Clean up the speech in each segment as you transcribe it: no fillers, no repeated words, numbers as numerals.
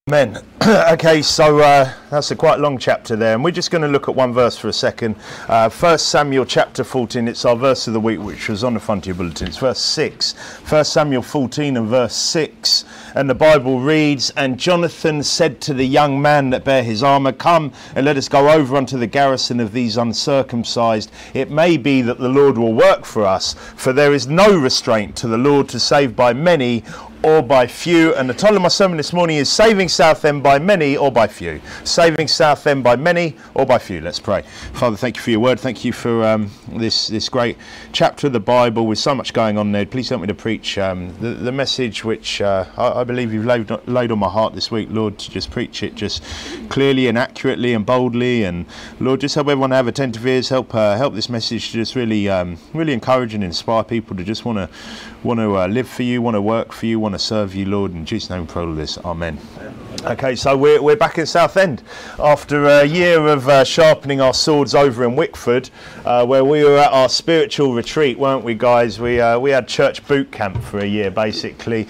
Amen. Okay, so that's a quite long chapter there, and we're just going to look at one verse for a second. 1 Samuel chapter 14, it's our verse of the week, which was on the front of your bulletin. It's verse 6. 1 Samuel 14 and verse 6. And the Bible reads, "And Jonathan said to the young man that bare his armour, Come, and let us go over unto the garrison of these uncircumcised. It may be that the Lord will work for us, for there is no restraint to the Lord to save by many or by few." And the title of my sermon this morning is Saving Southend by Many or by Few. Saving Southend by many or by few. Let's pray. Father, thank you for your word. Thank you for this great chapter of the Bible with so much going on there. Please help me to preach the message which I believe you've laid on my heart this week, Lord, to just preach it just clearly and accurately and boldly. And Lord, just help everyone to have attentive ears. Help this message to just really encourage and inspire people to just want to live for you, want to work for you, want to serve you, Lord. In Jesus' name, we pray all this. Amen. Okay, so we're back in Southend after a year of sharpening our swords over in Wickford, where we were at our spiritual retreat, weren't we, guys? We had church boot camp for a year, basically.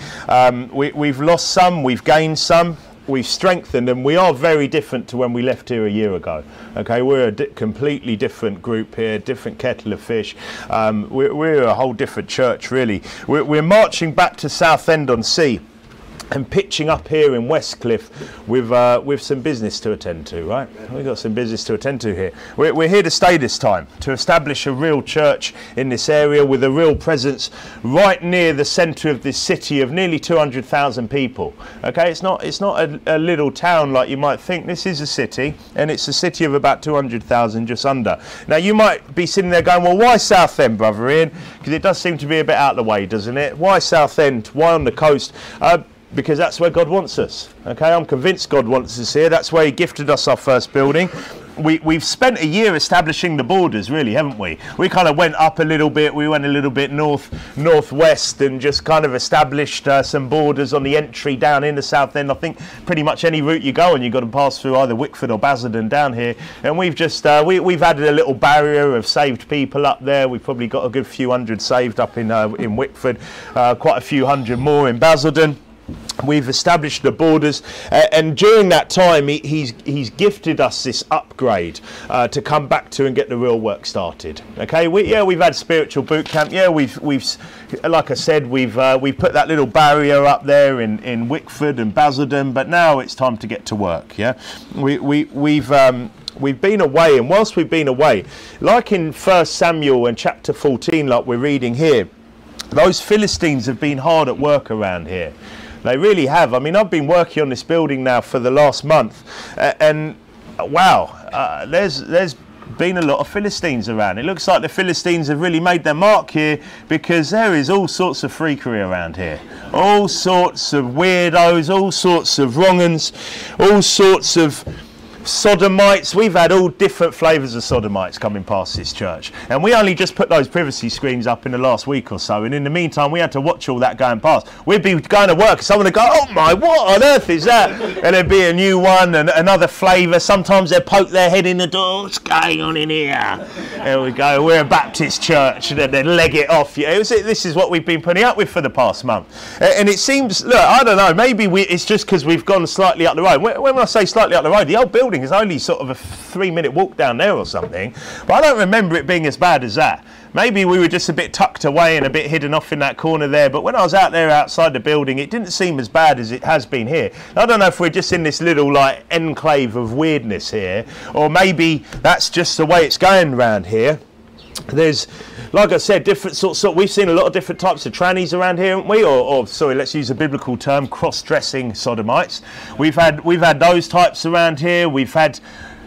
We've lost some, we've gained some. We've strengthened, and we are very different to when we left here a year ago. Okay, we're a completely different group here, different kettle of fish. We're a whole different church, really. We're marching back to Southend-on-Sea and pitching up here in Westcliff with some business to attend to, right? We've got some business to attend to here. We're here to stay this time, to establish a real church in this area with a real presence right near the centre of this city of nearly 200,000 people. Okay, it's not a little town like you might think. This is a city, and it's a city of about 200,000, just under. Now, you might be sitting there going, well, why Southend, Brother Ian? Because it does seem to be a bit out of the way, doesn't it? Why Southend? Why on the coast? Because that's where God wants us. Okay, I'm convinced God wants us here. That's where he gifted us our first building. We've spent a year establishing the borders, really, haven't we? We kind of went up a little bit, we went a little bit northwest and just kind of established some borders on the entry down in the Southend. I think pretty much any route you go on, you've got to pass through either Wickford or Basildon down here. And we've just, we've added a little barrier of saved people up there. We've probably got a good few hundred saved up in Wickford, quite a few hundred more in Basildon. We've established the borders, and during that time he's gifted us this upgrade to come back to and get the real work started. Okay, we've had spiritual boot camp. Yeah, we've like I said, we've put that little barrier up there in Wickford and Basildon, but now it's time to get to work. Yeah, we've been away, and whilst we've been away, like in 1 Samuel and chapter 14, like we're reading here, those Philistines have been hard at work around here. They really have. I mean, I've been working on this building now for the last month, and wow, there's been a lot of Philistines around. It looks like the Philistines have really made their mark here, because there is all sorts of freakery around here. All sorts of weirdos, all sorts of wrong-uns, all sorts of sodomites. We've had all different flavours of sodomites coming past this church, and we only just put those privacy screens up in the last week or so, and in the meantime we had to watch all that going past. We'd be going to work and someone would go, oh my, what on earth is that? And there'd be a new one and another flavour. Sometimes they'd poke their head in the door, what's going on in here? There we go, we're a Baptist church, and then they'd leg it off. This is what we've been putting up with for the past month, and it seems, look, I don't know, maybe it's just because we've gone slightly up the road. When I say slightly up the road, the old building is only sort of a 3-minute walk down there or something, but I don't remember it being as bad as that. Maybe we were just a bit tucked away and a bit hidden off in that corner there, but when I was out there outside the building, it didn't seem as bad as it has been here. I don't know if we're just in this little like enclave of weirdness here, or maybe that's just the way it's going around here. There's, like I said, different sorts. We've seen a lot of different types of trannies around here, haven't we? Or sorry, let's use a biblical term: cross-dressing sodomites. We've had those types around here. We've had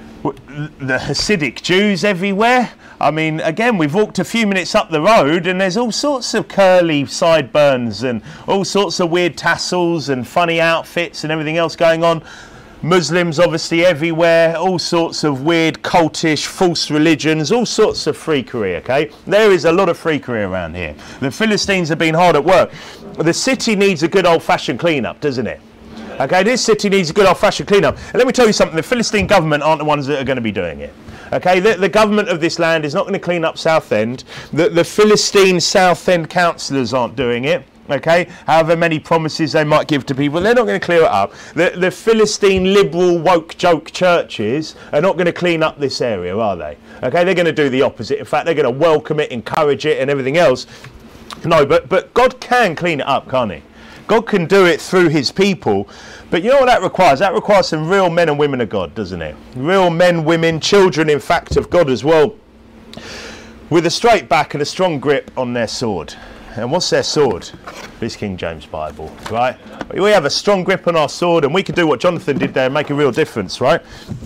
the Hasidic Jews everywhere. I mean, again, we've walked a few minutes up the road, and there's all sorts of curly sideburns and all sorts of weird tassels and funny outfits and everything else going on. Muslims obviously everywhere, all sorts of weird cultish false religions, all sorts of freakery, okay? There is a lot of freakery around here. The Philistines have been hard at work. The city needs a good old-fashioned clean-up, doesn't it? Okay, this city needs a good old-fashioned clean-up. And let me tell you something, the Philistine government aren't the ones that are going to be doing it. Okay, the government of this land is not going to clean up Southend. The Philistine Southend councillors aren't doing it. Okay, however many promises they might give to people, they're not going to clear it up. The Philistine liberal woke joke churches are not going to clean up this area, are they? Okay, they're going to do the opposite. In fact, they're going to welcome it, encourage it and everything else. No, but God can clean it up, can't he? God can do it through his people. But you know what that requires? That requires some real men and women of God, doesn't it? Real men, women, children, in fact, of God as well, with a straight back and a strong grip on their sword. And what's their sword? This King James Bible, right? We have a strong grip on our sword, and we can do what Jonathan did there and make a real difference, right?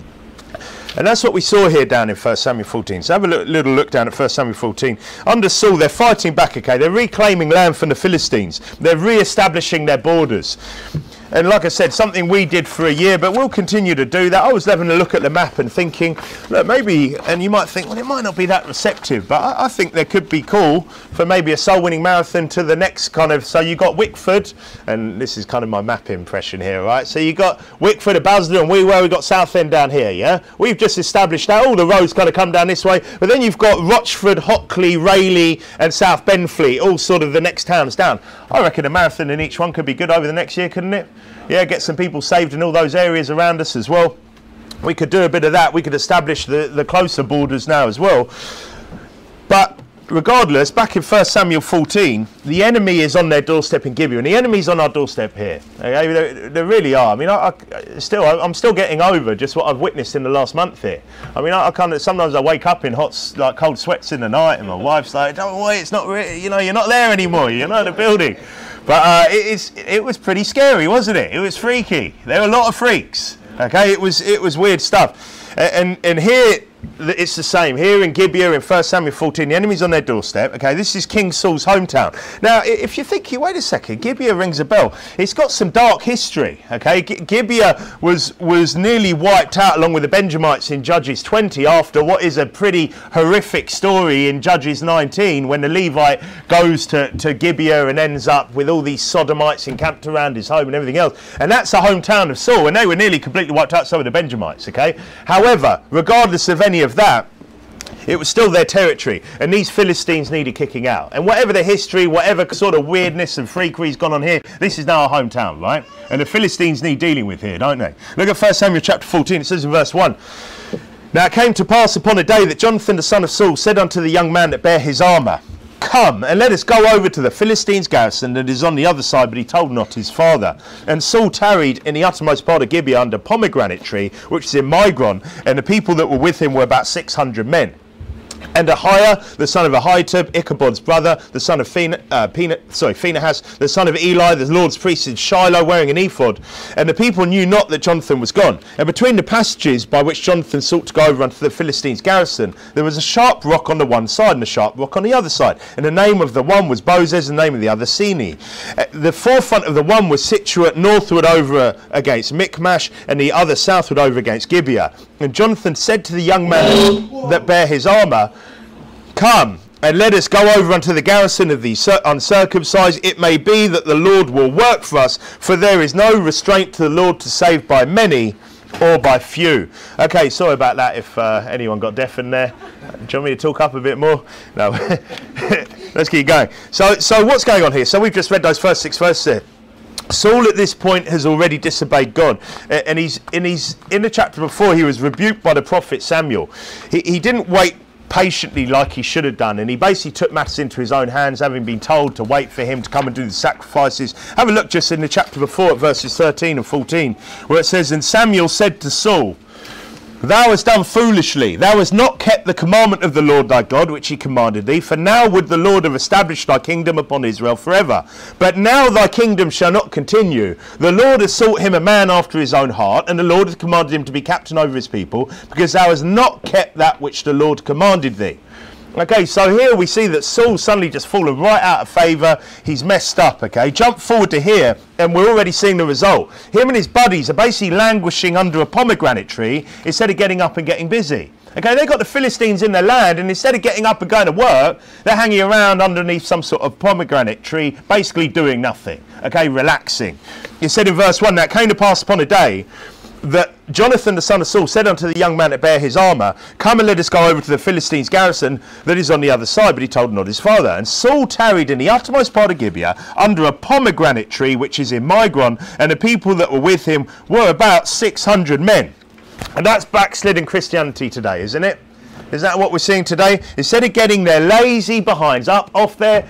And that's what we saw here down in 1 Samuel 14. So have a little look down at 1 Samuel 14. Under Saul, they're fighting back, okay? They're reclaiming land from the Philistines. They're re-establishing their borders. And like I said, something we did for a year, but we'll continue to do that. I was having a look at the map and thinking, look, maybe, and you might think, well, it might not be that receptive, but I think there could be cool for maybe a soul-winning marathon to the next kind of, so you got Wickford, and this is kind of my map impression here, right? So you got Wickford, Basildon, and we've got Southend down here, yeah? We've just established that all the roads kind of come down this way, but then you've got Rochford, Hockley, Rayleigh, and South Benfleet, all sort of the next towns down. I reckon a marathon in each one could be good over the next year, couldn't it? Yeah, get some people saved in all those areas around us as well. We could do a bit of that. We could establish the closer borders now as well. But regardless, back in 1 Samuel 14, the enemy is on their doorstep in Gibeah, and the enemy's on our doorstep here. Okay? They really are. I mean, I'm still getting over just what I've witnessed in the last month here. I mean, I kind of sometimes I wake up in cold sweats in the night, and my wife's like, "Don't worry, it's not really, you know, you're not there anymore. You're not in the building." But it was pretty scary, wasn't it? It was freaky. There were a lot of freaks. Okay, it was weird stuff. And here it's the same. Here in Gibeah in 1 Samuel 14, the enemy's on their doorstep. Okay, this is King Saul's hometown. Now, if you're thinking, wait a second, Gibeah rings a bell. It's got some dark history. Okay, Gibeah was nearly wiped out along with the Benjamites in Judges 20 after what is a pretty horrific story in Judges 19 when the Levite goes to Gibeah and ends up with all these sodomites encamped around his home and everything else. And that's the hometown of Saul, and they were nearly completely wiped out, so were the Benjamites. Okay, however, regardless of any of that, it was still their territory, and these Philistines needed kicking out. And whatever the history, whatever sort of weirdness and freakery's gone on here, this is now our hometown, right? And the Philistines need dealing with here, don't they? Look at 1 Samuel chapter 14. It says in verse 1, "Now it came to pass upon a day that Jonathan the son of Saul said unto the young man that bare his armour, Come, and let us go over to the Philistines' garrison that is on the other side, but he told not his father. And Saul tarried in the uttermost part of Gibeah under pomegranate tree, which is in Migron, and the people that were with him were about 600 men. And Ahiah, the son of Ahitub, Ichabod's brother, the son of Phinehas, the son of Eli, the Lord's priest in Shiloh, wearing an ephod. And the people knew not that Jonathan was gone. And between the passages by which Jonathan sought to go over unto the Philistines' garrison, there was a sharp rock on the one side and a sharp rock on the other side. And the name of the one was Bozez, and the name of the other Sini. The forefront of the one was situate northward over against Michmash, and the other southward over against Gibeah. And Jonathan said to the young man that bare his armour, Come, and let us go over unto the garrison of the uncircumcised. It may be that the Lord will work for us, for there is no restraint to the Lord to save by many or by few. Okay, sorry about that if anyone got deafened there. Do you want me to talk up a bit more? No. Let's keep going. So what's going on here? So we've just read those first 6 verses there. Saul at this point has already disobeyed God, and he's in the chapter before he was rebuked by the prophet Samuel. He didn't wait patiently like he should have done, and he basically took matters into his own hands, having been told to wait for him to come and do the sacrifices. Have a look just in the chapter before at verses 13 and 14, where it says, And Samuel said to Saul, Thou hast done foolishly. Thou hast not kept the commandment of the Lord thy God, which he commanded thee. For now would the Lord have established thy kingdom upon Israel forever. But now thy kingdom shall not continue. The Lord has sought him a man after his own heart, and the Lord hath commanded him to be captain over his people, because thou hast not kept that which the Lord commanded thee. Okay, so here we see that Saul's suddenly just fallen right out of favour. He's messed up, okay? Jump forward to here, and we're already seeing the result. Him and his buddies are basically languishing under a pomegranate tree instead of getting up and getting busy. Okay, they got the Philistines in their land, and instead of getting up and going to work, they're hanging around underneath some sort of pomegranate tree, basically doing nothing. Okay, relaxing. It said in verse 1, Now it came to pass upon a day that Jonathan the son of Saul said unto the young man that bare his armour, come and let us go over to the Philistines' garrison that is on the other side. But he told not his father. And Saul tarried in the uttermost part of Gibeah under a pomegranate tree which is in Migron, and the people that were with him were about 600 men. And that's backslidden Christianity today, isn't it? Is that what we're seeing today? Instead of getting their lazy behinds up off their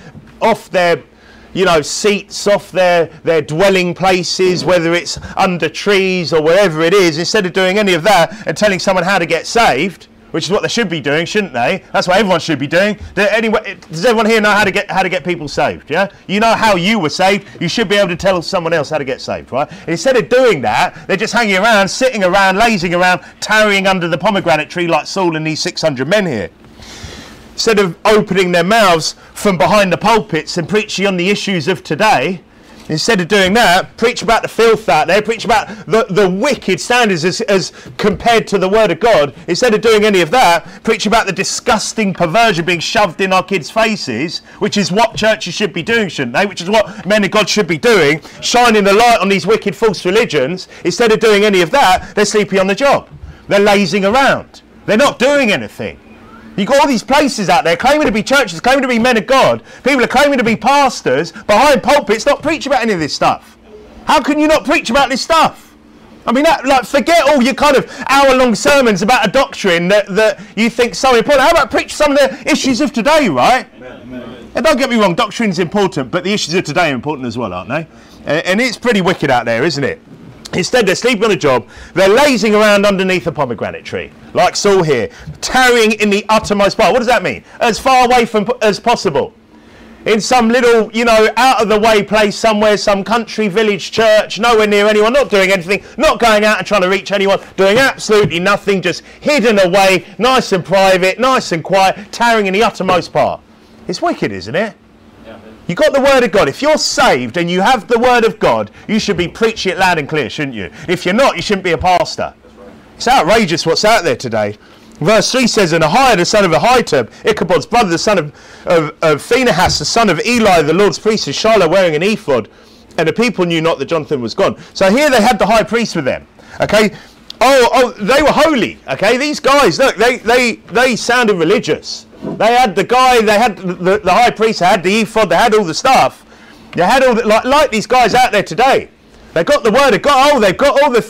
seats, off their dwelling places, whether it's under trees or wherever it is, instead of doing any of that and telling someone how to get saved, which is what they should be doing, shouldn't they? That's what everyone should be doing. Does everyone here know how to get people saved? Yeah, you know how you were saved. You should be able to tell someone else how to get saved, right? And instead of doing that, they're just hanging around, sitting around, lazing around, tarrying under the pomegranate tree like Saul and these 600 men here. Instead of opening their mouths from behind the pulpits and preaching on the issues of today, instead of doing that, preach about the filth out there, preach about the wicked standards as compared to the Word of God. Instead of doing any of that, preach about the disgusting perversion being shoved in our kids' faces, which is what churches should be doing, shouldn't they? Which is what men of God should be doing, shining the light on these wicked false religions. Instead of doing any of that, they're sleeping on the job. They're lazing around. They're not doing anything. You've got all these places out there claiming to be churches, claiming to be men of God. People are claiming to be pastors behind pulpits, not preach about any of this stuff. How can you not preach about this stuff? I mean, forget all your kind of hour-long sermons about a doctrine that you think so important. How about preach some of the issues of today, right? Amen. And don't get me wrong, doctrine's important, but the issues of today are important as well, aren't they? And it's pretty wicked out there, isn't it? Instead, they're sleeping on a job. They're lazing around underneath a pomegranate tree, like Saul here, tarrying in the uttermost part. What does that mean? As far away from as possible. In some little, out-of-the-way place somewhere, some country village church, nowhere near anyone, not doing anything, not going out and trying to reach anyone, doing absolutely nothing, just hidden away, nice and private, nice and quiet, tarrying in the uttermost part. It's wicked, isn't it? You've got the Word of God. If you're saved and you have the Word of God, you should be preaching it loud and clear, shouldn't you? If you're not, you shouldn't be a pastor. Right. It's outrageous what's out there today. Verse 3 says, and Ahiah, the son of Ahitub, Ichabod's brother, the son of Phinehas, the son of Eli, the Lord's priest, is Shiloh wearing an ephod, and the people knew not that Jonathan was gone. So here they had the high priest with them. Okay. Oh, they were holy. Okay, these guys, look, they sounded religious. They had the guy, they had the high priest, they had the ephod, they had all the stuff. They had all the, like these guys out there today. They got the Word of God. Oh, they've got all the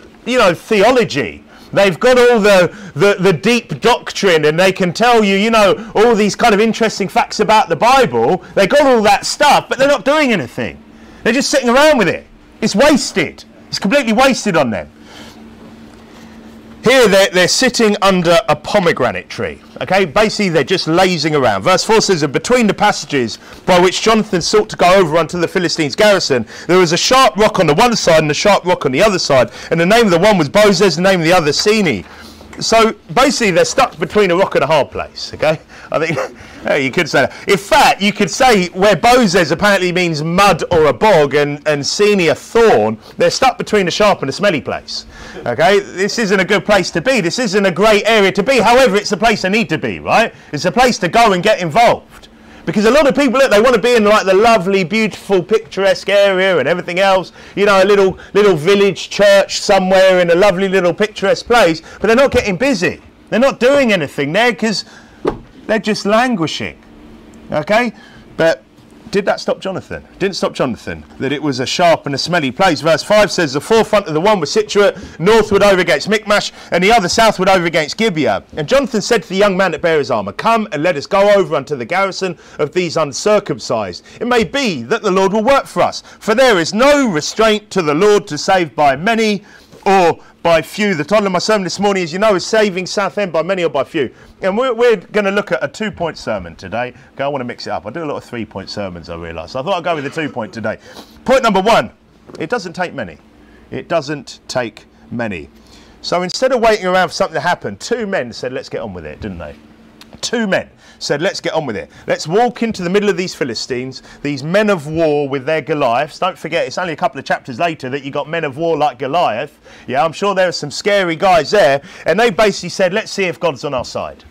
theology. They've got all the deep doctrine, and they can tell you, all these kind of interesting facts about the Bible. They got all that stuff, but they're not doing anything. They're just sitting around with it. It's wasted. It's completely wasted on them. Here they're sitting under a pomegranate tree. Okay, basically they're just lazing around. Verse 4 says, and between the passages by which Jonathan sought to go over unto the Philistines' garrison, there was a sharp rock on the one side and a sharp rock on the other side. And the name of the one was Bozez, the name of the other Sini. So basically they're stuck between a rock and a hard place. Okay, I think you could say that. In fact, you could say where Bozez apparently means mud or a bog, and Sini a thorn, they're stuck between a sharp and a smelly place. Okay, this isn't a good place to be. This isn't a great area to be. However, it's a place they need to be, right? It's a place to go and get involved. Because a lot of people, look, they want to be in like the lovely, beautiful, picturesque area and everything else. A little village church somewhere in a lovely little picturesque place. But they're not getting busy. They're not doing anything there because they're just languishing. Okay? But did that stop Jonathan? It didn't stop Jonathan, that it was a sharp and a smelly place. Verse 5 says, the forefront of the one was situate northward over against Michmash, and the other southward over against Gibeah. And Jonathan said to the young man that bare his armour, come and let us go over unto the garrison of these uncircumcised. It may be that the Lord will work for us, for there is no restraint to the Lord to save by many or by few. The title of my sermon this morning, as you know, is Saving Southend by Many or by Few. And we're going to look at a 2-point sermon today. Okay, I want to mix it up. I do a lot of 3-point sermons, I realise. So I thought I'd go with the 2-point today. Point number 1, it doesn't take many. It doesn't take many. So instead of waiting around for something to happen, 2 men said, let's get on with it, didn't they? 2 men said, let's get on with it. Let's walk into the middle of these Philistines, these men of war with their Goliaths. Don't forget, it's only a couple of chapters later that you got men of war like Goliath. Yeah, I'm sure there are some scary guys there. And they basically said, let's see if God's on our side.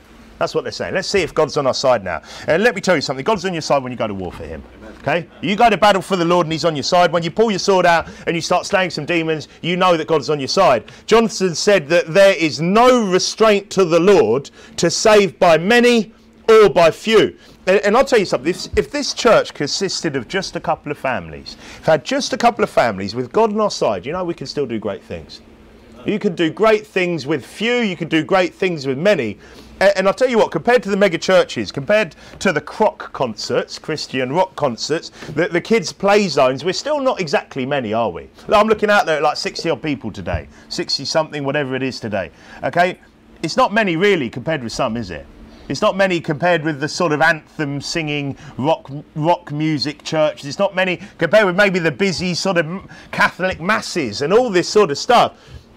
That's what they're saying. Let's see if God's on our side now. And let me tell you something. God's on your side when you go to war for him. Okay? You go to battle for the Lord and he's on your side. When you pull your sword out and you start slaying some demons, you know that God's on your side. Jonathan said that there is no restraint to the Lord to save by many or by few. And I'll tell you something, if this church consisted of just a couple of families, if had just a couple of families with God on our side, you know we can still do great things. You can do great things with few, you can do great things with many. And I'll tell you what, compared to the mega churches, compared to the croc concerts, Christian rock concerts, the kids' play zones, we're still not exactly many, are we? I'm looking out there at like 60 odd people today, 60 something, whatever it is today. Okay, it's not many really compared with some, is it? It's not many compared with the sort of anthem singing rock music church. It's not many compared with maybe the busy sort of Catholic masses and all this sort of stuff.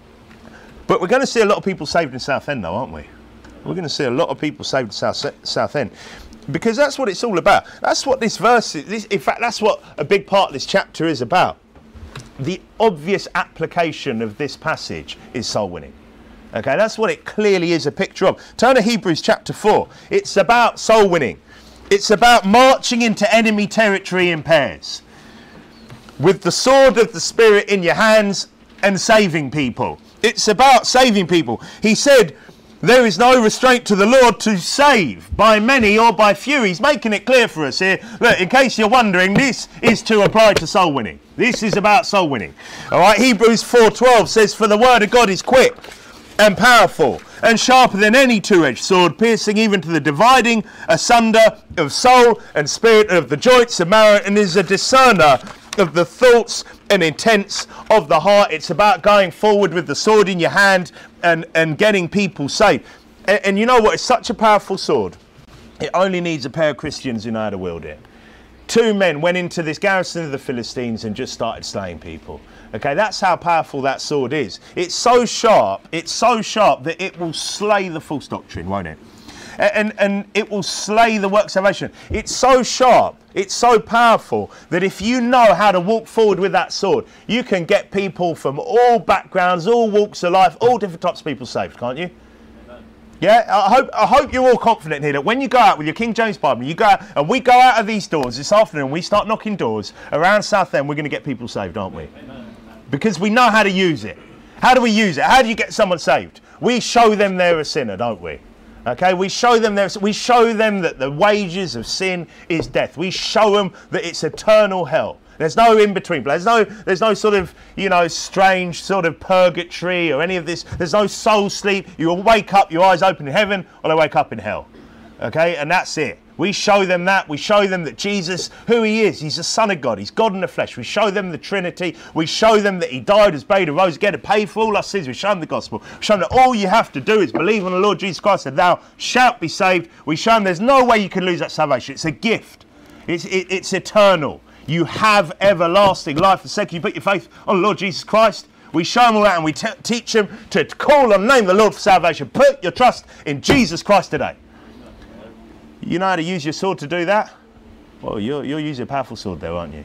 But we're going to see a lot of people saved in Southend though, aren't we? We're going to see a lot of people saved in Southend. Because that's what it's all about. That's what this verse is. In fact, that's what a big part of this chapter is about. The obvious application of this passage is soul winning. Okay, that's what it clearly is a picture of. Turn to Hebrews chapter 4. It's about soul winning. It's about marching into enemy territory in pairs, with the sword of the Spirit in your hands and saving people. It's about saving people. He said, there is no restraint to the Lord to save by many or by few. He's making it clear for us here. Look, in case you're wondering, this is to apply to soul winning. This is about soul winning. All right, Hebrews 4:12 says, for the word of God is quick and powerful and sharper than any two-edged sword, piercing even to the dividing asunder of soul and spirit, of the joints and marrow, and is a discerner of the thoughts and intents of the heart. It's about going forward with the sword in your hand and getting people saved. And you know what? It's such a powerful sword. It only needs a pair of Christians who know how to wield it. 2 men went into this garrison of the Philistines and just started slaying people. Okay, that's how powerful that sword is. It's so sharp that it will slay the false doctrine, won't it? And it will slay the work of salvation. It's so sharp, it's so powerful that if you know how to walk forward with that sword, you can get people from all backgrounds, all walks of life, all different types of people saved, can't you? Yeah, I hope you're all confident here that when you go out with your King James Bible, you go out, and we go out of these doors this afternoon, we start knocking doors around Southend, we're going to get people saved, aren't we? Amen. Because we know how to use it. How do we use it? How do you get someone saved? We show them they're a sinner, don't we? Okay, we show them that the wages of sin is death. We show them that it's eternal hell. There's no in between. There's no sort of, you know, strange sort of purgatory or any of this. There's no soul sleep. You will wake up, your eyes open in heaven, or they wake up in hell. Okay, and that's it. We show them that. We show them that Jesus, who he is, he's the Son of God. He's God in the flesh. We show them the Trinity. We show them that he died, was buried, and rose again to pay for all our sins. We show them the gospel. We show them that all you have to do is believe on the Lord Jesus Christ and thou shalt be saved. We show them there's no way you can lose that salvation. It's a gift. It's eternal. You have everlasting life the second you put your faith on the Lord Jesus Christ. We show them all that, and we teach them to call on the name of the Lord for salvation. Put your trust in Jesus Christ today. You know how to use your sword to do that? Well, you'll use a powerful sword there, aren't you?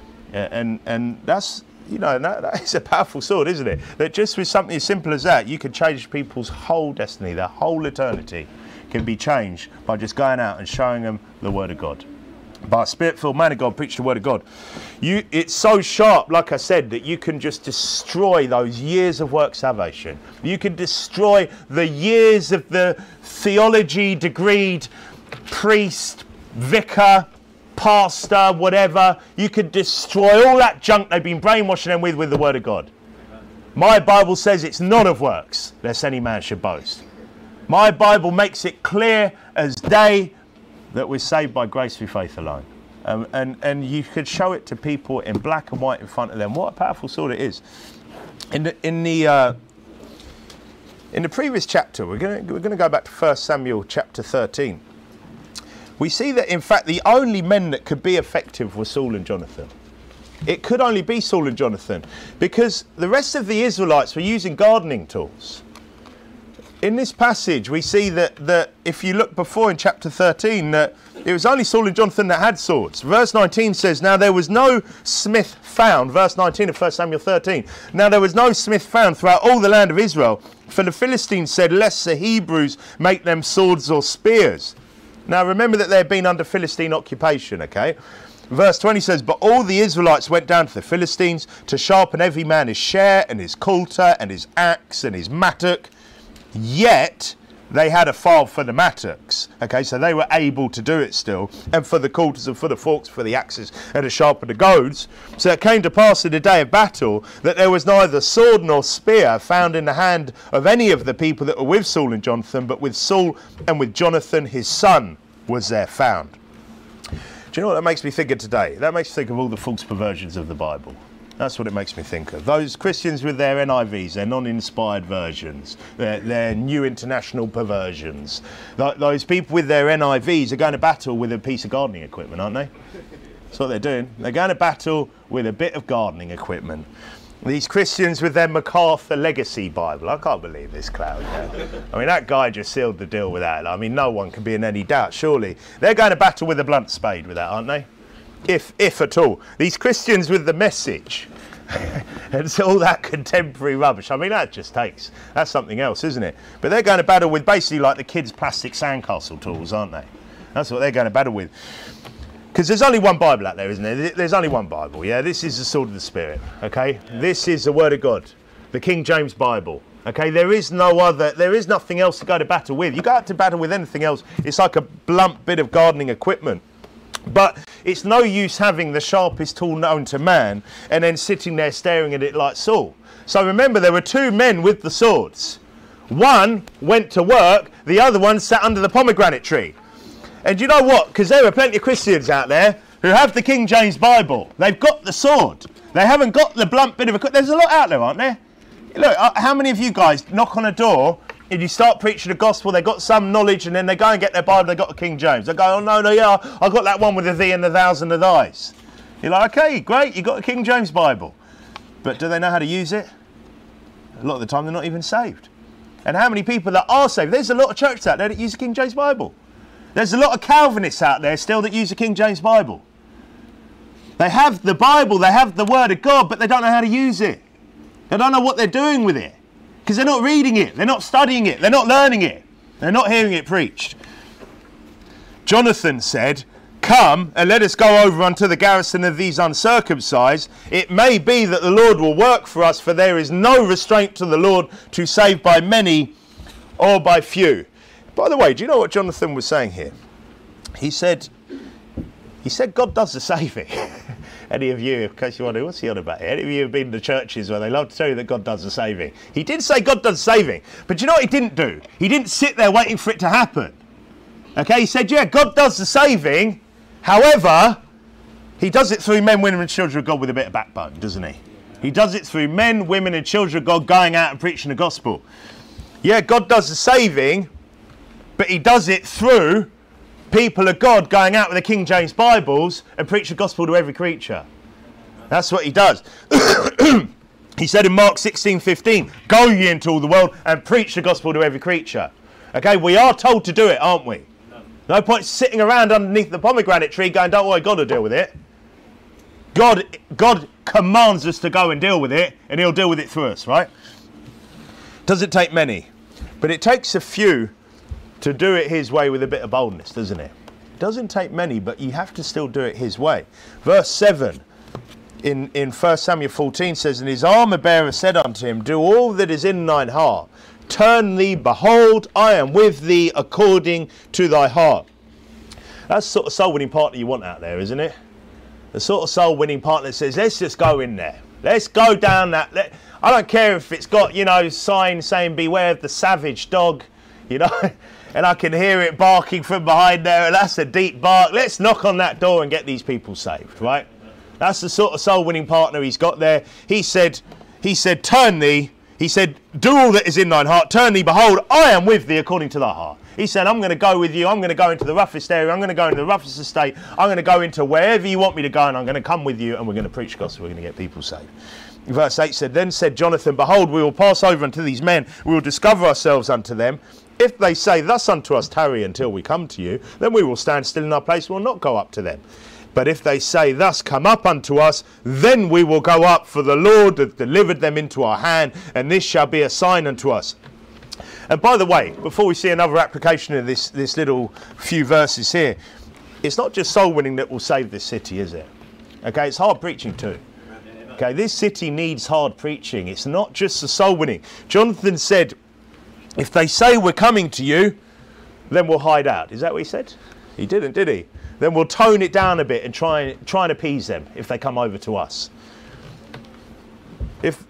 And that's, you know, that is a powerful sword, isn't it? That just with something as simple as that, you can change people's whole destiny. Their whole eternity can be changed by just going out and showing them the Word of God. By a Spirit-filled man of God, preach the Word of God. It's so sharp, like I said, that you can just destroy those years of work salvation. You can destroy the years of the theology degreed priest, vicar, pastor, whatever. You could destroy all that junk they've been brainwashing them with the Word of God. My Bible says it's not of works, lest any man should boast. My Bible makes it clear as day that we're saved by grace through faith alone. And you could show it to people in black and white in front of them. What a powerful sword it is. In the previous chapter, we're going to go back to 1 Samuel chapter 13. We see that, in fact, the only men that could be effective were Saul and Jonathan. It could only be Saul and Jonathan because the rest of the Israelites were using gardening tools. In this passage, we see that if you look before in chapter 13, that It was only Saul and Jonathan that had swords. Verse 19 says, now there was no smith found. Verse 19 of 1 Samuel 13. Now there was no smith found throughout all the land of Israel. For the Philistines said, lest the Hebrews make them swords or spears. Now remember that they had been under Philistine occupation, okay? Verse 20 says, but all the Israelites went down to the Philistines to sharpen every man his share and his coulter and his axe and his mattock. Yet they had a file for the mattocks, okay, so they were able to do it still, and for the coulters and for the forks, for the axes, and to sharpen the goads. So it came to pass in the day of battle that there was neither sword nor spear found in the hand of any of the people that were with Saul and Jonathan, but with Saul and with Jonathan his son was there found. Do you know what that makes me think of today? That makes me think of all the false perversions of the Bible. That's what it makes me think of. Those Christians with their NIVs, their non-inspired versions, their new international perversions. Those people with their NIVs are going to battle with a piece of gardening equipment, aren't they? That's what they're doing. They're going to battle with a bit of gardening equipment. These Christians with their MacArthur Legacy Bible. I can't believe this crowd. Yeah. I mean, that guy just sealed the deal with that. I mean, no one can be in any doubt, surely. They're going to battle with a blunt spade with that, aren't they? If at all. These Christians with the Message and all that contemporary rubbish. I mean, that's something else, isn't it? But they're going to battle with basically like the kids' plastic sandcastle tools, aren't they? That's what they're going to battle with. Because there's only one Bible out there, isn't there? There's only one Bible, yeah? This is the sword of the Spirit, okay? This is the Word of God, the King James Bible. Okay, there is nothing else to go to battle with. You go out to battle with anything else, it's like a blunt bit of gardening equipment. But it's no use having the sharpest tool known to man and then sitting there staring at it like Saul. So remember, there were two men with the swords. One went to work, the other one sat under the pomegranate tree. And you know what? Because there are plenty of Christians out there who have the King James Bible. They've got the sword. They haven't got the blunt bit of equipment. There's a lot out there, aren't there? Look, how many of you guys knock on a door and you start preaching the gospel, they got some knowledge, and then they go and get their Bible, they got the King James. They go, oh, no, yeah, I got that one with the thee and the thous and the thys. You're like, okay, great, you got a King James Bible. But do they know how to use it? A lot of the time, they're not even saved. And how many people that are saved? There's a lot of churches out there that use the King James Bible. There's a lot of Calvinists out there still that use the King James Bible. They have the Bible, they have the Word of God, but they don't know how to use it. They don't know what they're doing with it. Because they're not reading it, they're not studying it, they're not learning it, they're not hearing it preached. Jonathan said, come and let us go over unto the garrison of these uncircumcised. It may be that the Lord will work for us, for there is no restraint to the Lord to save by many or by few. By the way, do you know what Jonathan was saying here? He said God does the saving. Any of you, in case you wonder, what's he on about here? Any of you have been to churches where they love to tell you that God does the saving. He did say God does the saving, but you know what he didn't do? He didn't sit there waiting for it to happen. Okay, he said, yeah, God does the saving. However, he does it through men, women and children of God with a bit of backbone, doesn't he? He does it through men, women and children of God going out and preaching the gospel. Yeah, God does the saving, but he does it through people of God going out with the King James Bibles and preach the gospel to every creature. That's what he does. He said in Mark 16:15, go ye into all the world and preach the gospel to every creature. Okay, we are told to do it, aren't we? No point sitting around underneath the pomegranate tree going, don't worry, God will deal with it. God commands us to go and deal with it, and he'll deal with it through us, right? Doesn't take many, but it takes a few to do it his way with a bit of boldness, doesn't it? It doesn't take many, but you have to still do it his way. Verse 7 in 1 Samuel 14 says, and his armor bearer said unto him, do all that is in thine heart. Turn thee, behold, I am with thee according to thy heart. That's the sort of soul-winning partner you want out there, isn't it? The sort of soul-winning partner that says, let's just go in there. Let's go down that. I don't care if it's got, you know, signs saying beware of the savage dog, you know, and I can hear it barking from behind there, and that's a deep bark. Let's knock on that door and get these people saved, right? That's the sort of soul-winning partner he's got there. He said, turn thee. He said, do all that is in thine heart. Turn thee, behold, I am with thee according to thy heart. He said, I'm going to go with you. I'm going to go into the roughest area. I'm going to go into the roughest estate. I'm going to go into wherever you want me to go, and I'm going to come with you, and we're going to preach the gospel. We're going to get people saved. Verse 8 said, then said Jonathan, behold, we will pass over unto these men. We will discover ourselves unto them. If they say thus unto us, tarry until we come to you, then we will stand still in our place and will not go up to them. But if they say thus, come up unto us, then we will go up, for the Lord hath delivered them into our hand, and this shall be a sign unto us. And by the way, before we see another application of this little few verses here, it's not just soul winning that will save this city, is it? Okay, it's hard preaching too. Okay, this city needs hard preaching. It's not just the soul winning. Jonathan said, if they say we're coming to you, then we'll hide out. Is that what he said? He didn't, did he? Then we'll tone it down a bit and try and appease them if they come over to us. If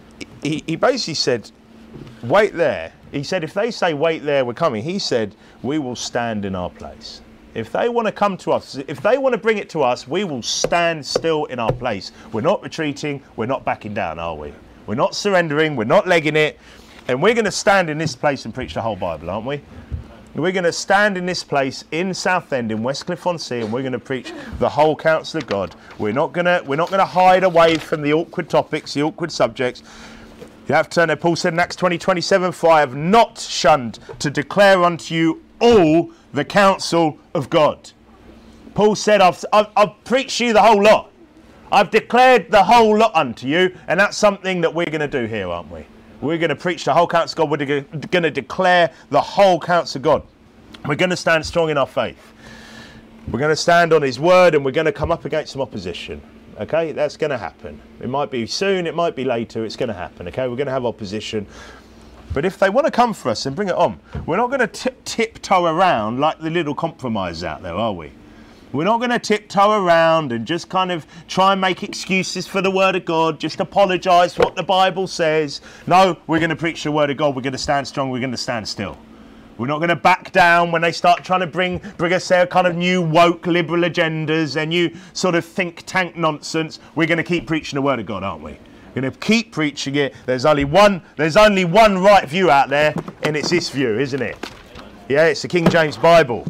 he basically said, wait there. He said, if they say wait there, we're coming. He said, we will stand in our place. If they want to come to us, if they want to bring it to us, we will stand still in our place. We're not retreating. We're not backing down, are we? We're not surrendering. We're not legging it. And we're going to stand in this place and preach the whole Bible, aren't we? We're going to stand in this place in Southend, in Westcliff-on-Sea, and we're going to preach the whole counsel of God. We're not going to hide away from the awkward topics, the awkward subjects. You have to turn there. Paul said in Acts 20:27, for I have not shunned to declare unto you all the counsel of God. Paul said, I've preached you the whole lot. I've declared the whole lot unto you, and that's something that we're going to do here, aren't we? We're going to preach the whole counsel of God. We're going to declare the whole counsel of God. We're going to stand strong in our faith. We're going to stand on his word, and we're going to come up against some opposition. Okay, that's going to happen. It might be soon, it might be later, it's going to happen. Okay, we're going to have opposition. But if they want to come for us and bring it on, we're not going to tiptoe around like the little compromises out there, are we? We're not going to tiptoe around and just kind of try and make excuses for the word of God, just apologise for what the Bible says. No, we're going to preach the word of God. We're going to stand strong. We're going to stand still. We're not going to back down when they start trying to bring us their kind of new woke liberal agendas and new sort of think tank nonsense. We're going to keep preaching the word of God, aren't we? We're going to keep preaching it. There's only one right view out there, and it's this view, isn't it? Yeah, it's the King James Bible.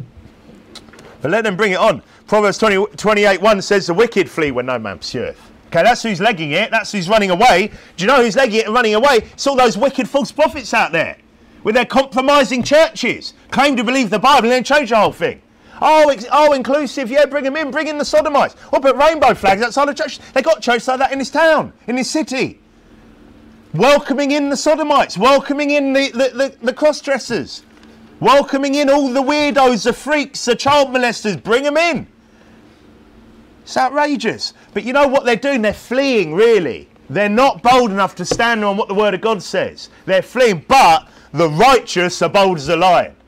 But let them bring it on. Proverbs 28:1 says, the wicked flee when no man pursueth. Okay, that's who's legging it. That's who's running away. Do you know who's legging it and running away? It's all those wicked false prophets out there with their compromising churches, claim to believe the Bible and then change the whole thing. Oh, inclusive, yeah, bring them in, bring in the sodomites. Or put rainbow flags outside the church. They got church like that in this town, in this city. Welcoming in the sodomites, welcoming in the cross-dressers, welcoming in all the weirdos, the freaks, the child molesters, bring them in. It's outrageous. But you know what they're doing? They're fleeing, really. They're not bold enough to stand on what the Word of God says. They're fleeing, but the righteous are bold as a lion.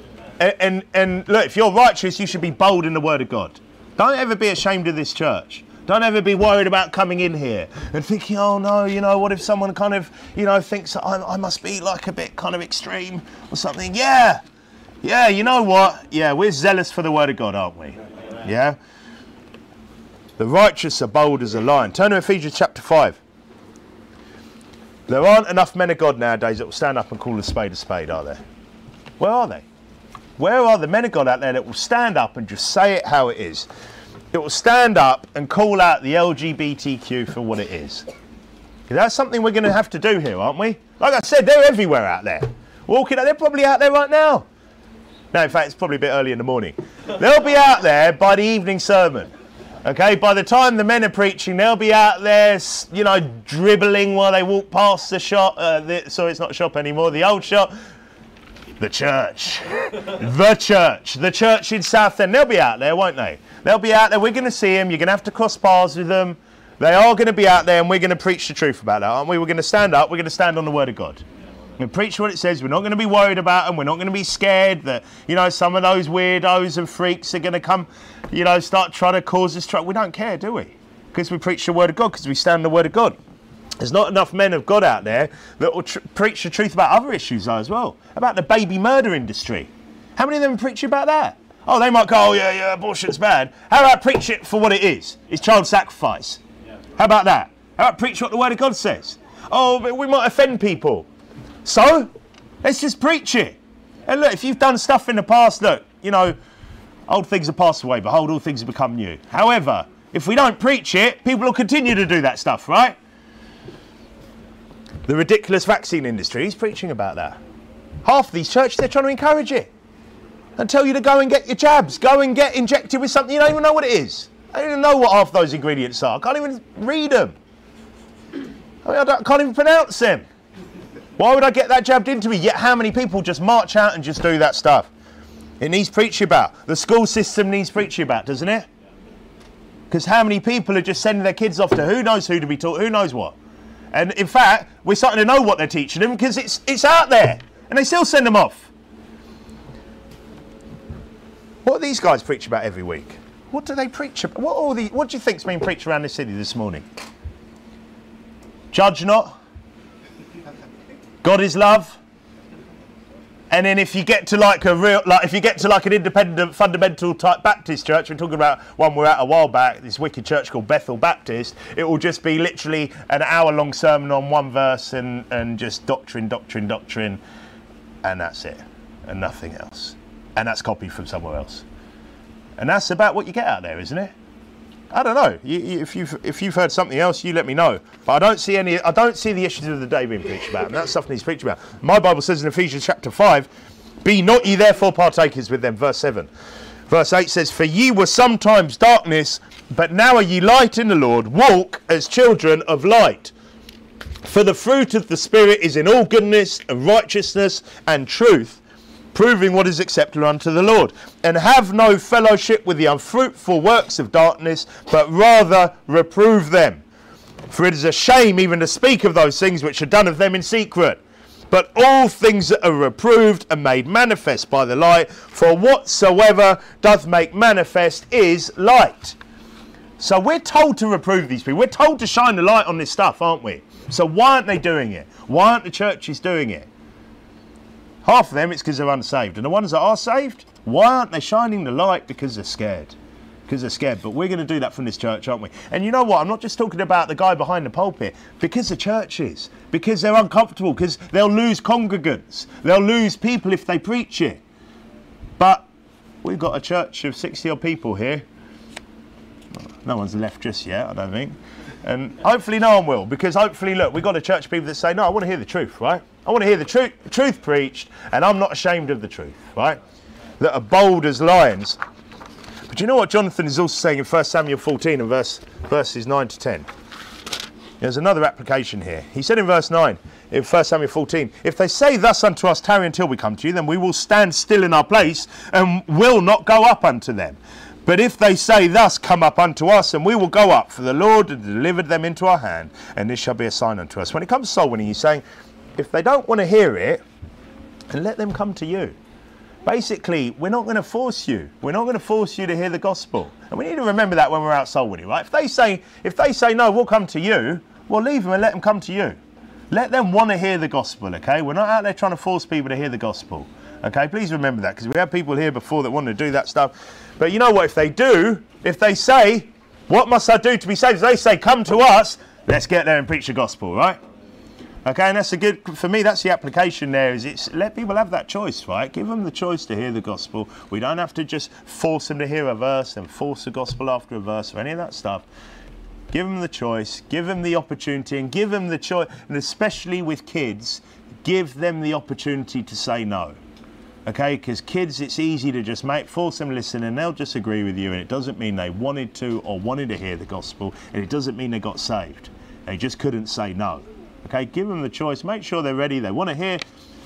And look, if you're righteous, you should be bold in the Word of God. Don't ever be ashamed of this church. Don't ever be worried about coming in here and thinking, oh no, you know, what if someone kind of, you know, thinks I must be like a bit kind of extreme or something. Yeah, you know what? Yeah, we're zealous for the Word of God, aren't we? Yeah. The righteous are bold as a lion. Turn to Ephesians chapter 5. There aren't enough men of God nowadays that will stand up and call a spade, are there? Where are they? Where are the men of God out there that will stand up and just say it how it is? It will stand up and call out the LGBTQ for what it is. That's something we're going to have to do here, aren't we? Like I said, they're everywhere out there. Walking out, they're probably out there right now. No, in fact, it's probably a bit early in the morning. They'll be out there by the evening sermon. Okay, by the time the men are preaching, they'll be out there, you know, dribbling while they walk past the shop. Sorry, it's not a shop anymore, the old shop. The church. The church in Southend. They'll be out there, won't they? They'll be out there. We're going to see them. You're going to have to cross paths with them. They are going to be out there, and we're going to preach the truth about that, aren't we? We're going to stand up. We're going to stand on the Word of God. We preach what it says. We're not going to be worried about them. We're not going to be scared that, you know, some of those weirdos and freaks are going to come, you know, start trying to cause us trouble. We don't care, do we? Because we preach the Word of God, because we stand on the Word of God. There's not enough men of God out there that will preach the truth about other issues though, as well. About the baby murder industry. How many of them preach about that? Oh, they might go, oh yeah, abortion's bad. How about preach it for what it is? It's child sacrifice. How about that? How about preach what the Word of God says? Oh, but we might offend people. So, let's just preach it. And look, if you've done stuff in the past, look, you know, old things have passed away, behold, all things have become new. However, if we don't preach it, people will continue to do that stuff, right? The ridiculous vaccine industry, he's preaching about that. Half of these churches, they're trying to encourage it and tell you to go and get your jabs, go and get injected with something you don't even know what it is. I don't even know what half those ingredients are. I can't even read them. I can't even pronounce them. Why would I get that jabbed into me? Yet how many people just march out and just do that stuff? It needs preaching about. The school system needs preaching about, doesn't it? Because how many people are just sending their kids off to who knows who to be taught, who knows what. And in fact, we're starting to know what they're teaching them because it's out there. And they still send them off. What do these guys preach about every week? What do they preach about? What do you think's being preached around this city this morning? Judge not. God is love. And then if you get to an independent fundamental type Baptist church, we're talking about one we're at a while back, this wicked church called Bethel Baptist, it will just be literally an hour-long sermon on one verse and just doctrine, and that's it, and nothing else. And that's copied from somewhere else. And that's about what you get out there, isn't it? I don't know. If you've heard something else, you let me know. But I don't see the issues of the day being preached about, and that stuff needs preached about. My Bible says in Ephesians chapter 5, "Be not ye therefore partakers with them." Verse 7. Verse 8 says, "For ye were sometimes darkness, but now are ye light in the Lord. Walk as children of light. For the fruit of the Spirit is in all goodness and righteousness and truth, proving what is acceptable unto the Lord. And have no fellowship with the unfruitful works of darkness, but rather reprove them. For it is a shame even to speak of those things which are done of them in secret. But all things that are reproved are made manifest by the light, for whatsoever doth make manifest is light." So we're told to reprove these people. We're told to shine the light on this stuff, aren't we? So why aren't they doing it? Why aren't the churches doing it? Half of them, it's because they're unsaved. And the ones that are saved, why aren't they shining the light? Because they're scared. Because they're scared. But we're going to do that from this church, aren't we? And you know what? I'm not just talking about the guy behind the pulpit. Because the churches. Because they're uncomfortable. Because they'll lose congregants. They'll lose people if they preach it. But we've got a church of 60-odd people here. No one's left just yet, I don't think. And hopefully no one will. Because hopefully, look, we've got a church of people that say, no, I want to hear the truth, right? I want to hear the truth preached, and I'm not ashamed of the truth, right? That are bold as lions. But you know what Jonathan is also saying in 1 Samuel 14 and verses 9 to 10? There's another application here. He said in verse 9, in 1 Samuel 14, "If they say thus unto us, tarry until we come to you, then we will stand still in our place and will not go up unto them. But if they say thus, come up unto us, and we will go up, for the Lord hath delivered them into our hand, and this shall be a sign unto us." When it comes to soul winning, he's saying, if they don't want to hear it, then let them come to you. Basically, we're not going to force you. We're not going to force you to hear the gospel. And we need to remember that when we're out soul winning, right? If they say no, we'll come to you, well, leave them and let them come to you. Let them want to hear the gospel, okay? We're not out there trying to force people to hear the gospel. Okay, please remember that, because we had people here before that wanted to do that stuff. But you know what? If they do, if they say, what must I do to be saved? If they say, come to us, let's get there and preach the gospel, right? Okay, and that's for me, that's the application there, is it's let people have that choice, right? Give them the choice to hear the gospel. We don't have to just force them to hear a verse and force the gospel after a verse or any of that stuff. Give them the choice, give them the opportunity, and give them the choice, and especially with kids, give them the opportunity to say no. Okay, because kids, it's easy to just force them to listen, and they'll just agree with you, and it doesn't mean they wanted to or wanted to hear the gospel, and it doesn't mean they got saved. They just couldn't say no. Okay, give them the choice, make sure they're ready, they want to hear.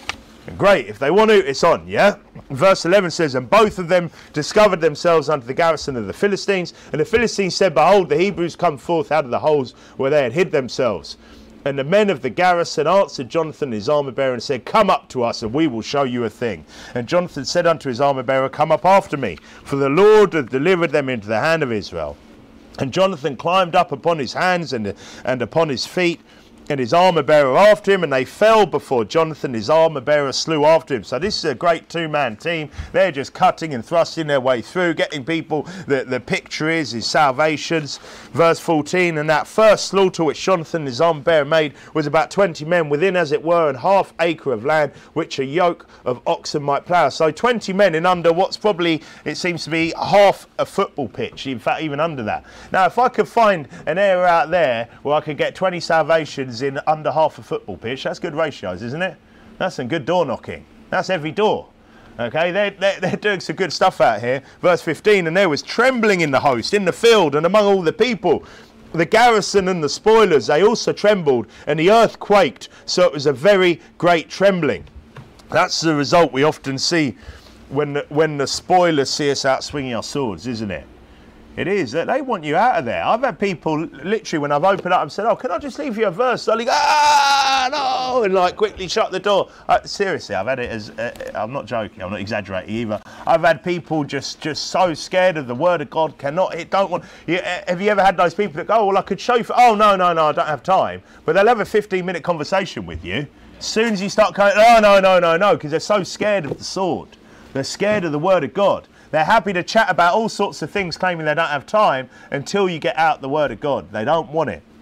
Great, if they want to, it's on, yeah? Verse 11 says, "And both of them discovered themselves unto the garrison of the Philistines, and the Philistines said, Behold, the Hebrews come forth out of the holes where they had hid themselves. And the men of the garrison answered Jonathan his armor-bearer and said, Come up to us, and we will show you a thing. And Jonathan said unto his armor-bearer, Come up after me, for the Lord hath delivered them into the hand of Israel. And Jonathan climbed up upon his hands and upon his feet, and his armor-bearer after him, and they fell before Jonathan. His armor-bearer slew after him." So this is a great two-man team. They're just cutting and thrusting their way through, getting people. The picture is salvations. Verse 14, "And that first slaughter which Jonathan his armor-bearer made was about 20 men within, as it were, an half acre of land, which a yoke of oxen might plough." So 20 men in under what's probably, it seems to be, half a football pitch, in fact even under that. Now if I could find an area out there where I could get 20 salvations in under half a football pitch, that's good ratios, isn't it? That's some good door knocking. That's every door. Okay, they're doing some good stuff out here. Verse 15, and there was trembling in the host, in the field, and among all the people. The garrison and the spoilers, they also trembled, and the earth quaked. So it was a very great trembling. That's the result we often see when the spoilers see us out swinging our swords, isn't it? It is. They want you out of there. I've had people, literally, when I've opened up and said, oh, can I just leave you a verse? They'll go, no, and like quickly shut the door. Seriously, I've had it as, I'm not joking, I'm not exaggerating either. I've had people just so scared of the word of God, don't want, have you ever had those people that go, oh, well, I could show you, oh, no, I don't have time. But they'll have a 15-minute conversation with you. As soon as you start going, oh, no, because they're so scared of the sword. They're scared of the word of God. They're happy to chat about all sorts of things, claiming they don't have time, until you get out the word of God. They don't want it.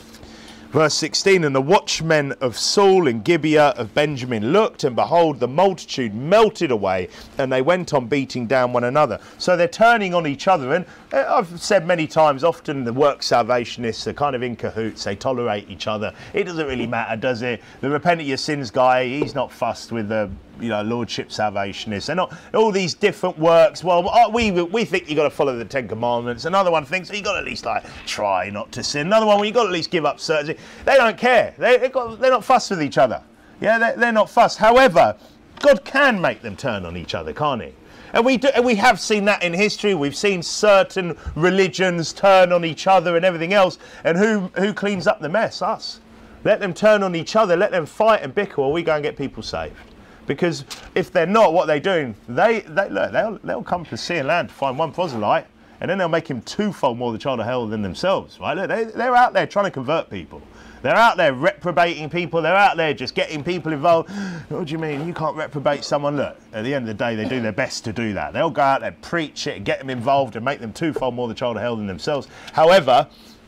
Verse 16, and the watchmen of Saul and Gibeah of Benjamin looked, and behold, the multitude melted away, and they went on beating down one another. So they're turning on each other. And I've said many times, often the work salvationists are kind of in cahoots. They tolerate each other. It doesn't really matter, does it? The repent of your sins guy, he's not fussed with the lordship salvationists. They're not all these different works. Well, we think you've got to follow the 10 Commandments. Another one thinks you've got to at least try not to sin. Another one, well, you've got to at least give up certain. They don't care. They're not fussed with each other. Yeah, they're not fussed. However, God can make them turn on each other, can't he? And we have seen that in history. We've seen certain religions turn on each other and everything else. And who cleans up the mess? Us. Let them turn on each other. Let them fight and bicker while we go and get people saved. Because if they're not, what they're doing, they'll come to sea and land to find one proselyte, and then they'll make him twofold more the child of hell than themselves. Right? Look, they're out there trying to convert people. They're out there reprobating people. They're out there just getting people involved. What do you mean? You can't reprobate someone? Look, at the end of the day, they do their best to do that. They'll go out there, preach it, and get them involved and make them twofold more the child of hell than themselves. However,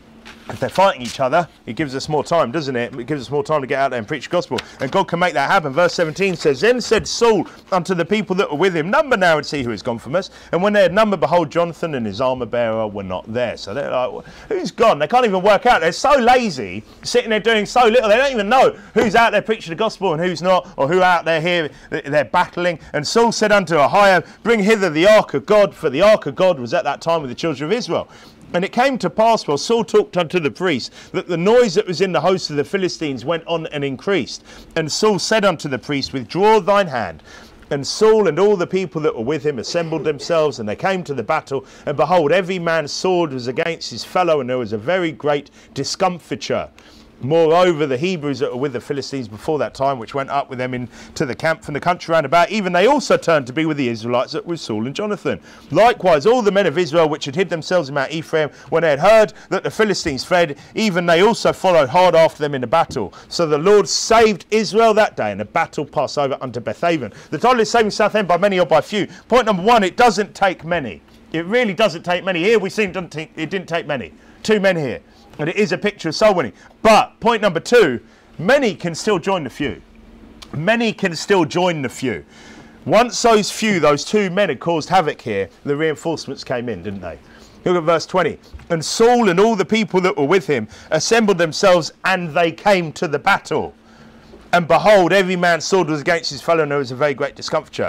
if they're fighting each other, it gives us more time, doesn't it? It gives us more time to get out there and preach the gospel. And God can make that happen. Verse 17 says, then said Saul unto the people that were with him, number now and see who is gone from us. And when they had numbered, behold, Jonathan and his armor bearer were not there. So they're like, well, who's gone? They can't even work out. They're so lazy, sitting there doing so little. They don't even know who's out there preaching the gospel and who's not, or who out there here they're battling. And Saul said unto Ahiam, bring hither the ark of God, for the ark of God was at that time with the children of Israel. And it came to pass, while Saul talked unto the priest, that the noise that was in the host of the Philistines went on and increased. And Saul said unto the priest, withdraw thine hand. And Saul and all the people that were with him assembled themselves, and they came to the battle. And behold, every man's sword was against his fellow, and there was a very great discomfiture. Moreover, the Hebrews that were with the Philistines before that time, which went up with them into the camp from the country round about, even they also turned to be with the Israelites that were Saul and Jonathan. Likewise, all the men of Israel which had hid themselves in Mount Ephraim, when they had heard that the Philistines fled, even they also followed hard after them in the battle. So the Lord saved Israel that day, and the battle passed over unto Bethaven. The title is Saving Southend by many or by few. Point number one, it doesn't take many. It really doesn't take many. Here we see it didn't take many. 2 men here. And it is a picture of soul winning. But point number two, many can still join the few. Many can still join the few. Once those 2 men had caused havoc here, the reinforcements came in, didn't they? Look at verse 20. And Saul and all the people that were with him assembled themselves, and they came to the battle. And behold, every man's sword was against his fellow, and there was a very great discomfiture.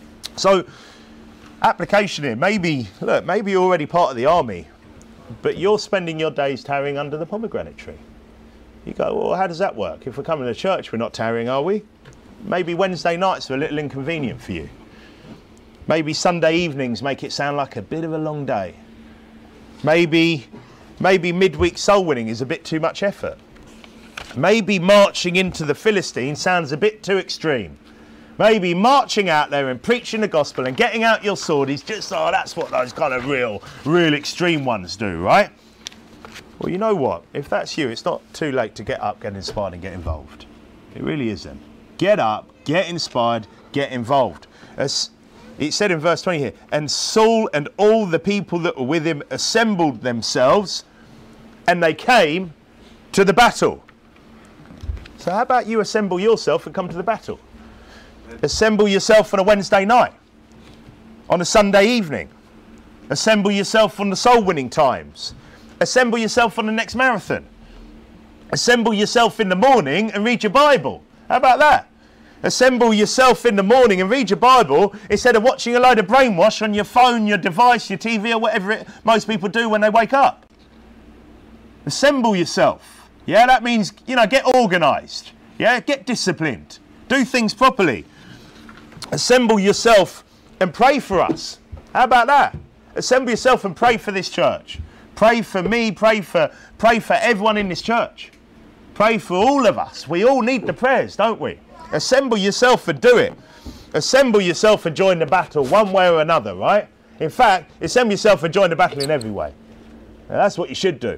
So, application here. Maybe you're already part of the army, but you're spending your days tarrying under the pomegranate tree. You go, well, how does that work? If we're coming to church, we're not tarrying, are we? Maybe Wednesday nights are a little inconvenient for you. Maybe Sunday evenings make it sound like a bit of a long day. Maybe midweek soul winning is a bit too much effort. Maybe marching into the Philistines sounds a bit too extreme. Maybe marching out there and preaching the gospel and getting out your sword is just, that's what those kind of real extreme ones do, right? Well, you know what? If that's you, it's not too late to get up, get inspired and get involved. It really isn't. Get up, get inspired, get involved. As it said in verse 20 here, and Saul and all the people that were with him assembled themselves, and they came to the battle. So how about you assemble yourself and come to the battle? Assemble yourself on a Wednesday night, on a Sunday evening. Assemble yourself on the soul winning times. Assemble yourself on the next marathon. Assemble yourself in the morning and read your Bible. How about that? Assemble yourself in the morning and read your Bible instead of watching a load of brainwash on your phone, your device, your TV, or whatever most people do when they wake up. Assemble yourself. Yeah, that means, get organised. Yeah, get disciplined. Do things properly. Assemble yourself and pray for us. How about that? Assemble yourself and pray for this church. Pray for me, pray for everyone in this church. Pray for all of us. We all need the prayers, don't we? Assemble yourself and do it. Assemble yourself and join the battle one way or another, right? In fact, assemble yourself and join the battle in every way. Now, that's what you should do.